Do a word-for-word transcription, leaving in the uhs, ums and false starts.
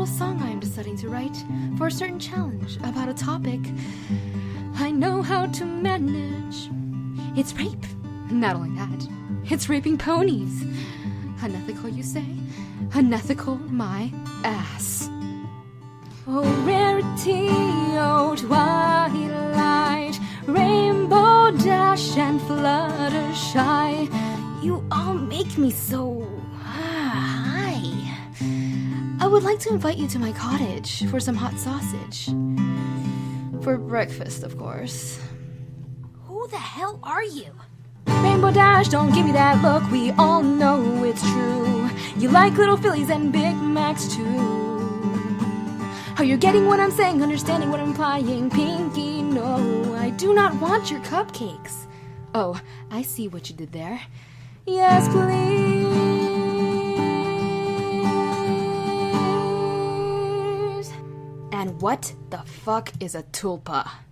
a song I am deciding to write for a certain challenge about a topic I know how to manage. It's rape. Not only that, it's raping ponies. Unethical, you say? Unethical, my ass. Oh, rarity, oh, twilight, rainbow dash and fluttershy. You all make me so high. I would like to invite you to my cottage for some hot sausage. For breakfast, of course. Who the hell are you? Rainbow Dash, don't give me that look, we all know it's true. You like little Phillies and Big Macs too. Are you getting what I'm saying, understanding what I'm implying? Pinky, no, I do not want your cupcakes. Oh, I see what you did there. Yes, please. And what the fuck is a tulpa?